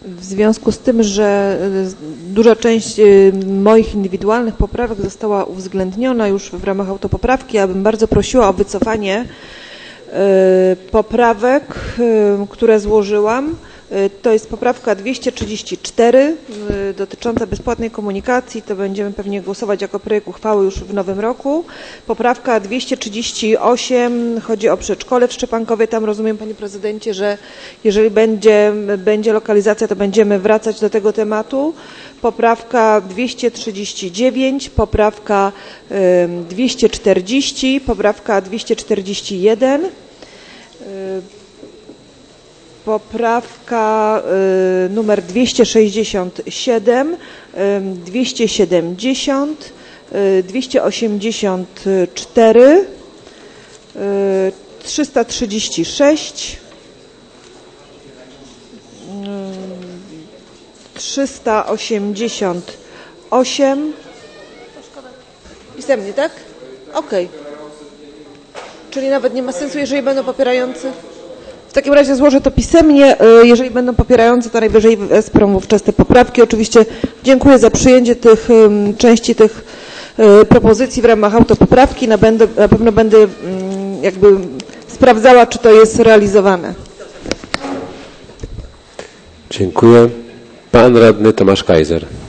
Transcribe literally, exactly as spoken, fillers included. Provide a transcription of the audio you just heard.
W związku z tym, że duża część moich indywidualnych poprawek została uwzględniona już w ramach autopoprawki, ja bym bardzo prosiła o wycofanie poprawek, które złożyłam. To jest poprawka dwieście trzydzieści cztery dotycząca bezpłatnej komunikacji. To będziemy pewnie głosować jako projekt uchwały już w nowym roku. Poprawka dwieście trzydzieści osiem chodzi o przedszkole w Szczepankowie. Tam rozumiem, panie prezydencie, że jeżeli będzie, będzie lokalizacja, to będziemy wracać do tego tematu. Poprawka dwieście trzydzieści dziewięć, poprawka dwieście czterdzieści, poprawka dwieście czterdzieści jeden. Poprawka y, numer dwieście sześćdziesiąt siedem, y, dwieście siedemdziesiąt, y, dwieście osiemdziesiąt cztery, y, trzysta trzydzieści sześć, y, trzysta osiemdziesiąt osiem. Pisemnie, tak? Okej. Okay. Czyli nawet nie ma sensu, jeżeli będą popierający. W takim razie złożę to pisemnie. Jeżeli będą popierający, to najwyżej wesprą wówczas te poprawki. Oczywiście dziękuję za przyjęcie tych części tych propozycji w ramach autopoprawki. Na, będę, na pewno będę jakby sprawdzała, czy to jest realizowane. Dziękuję. Pan radny Tomasz Kaiser.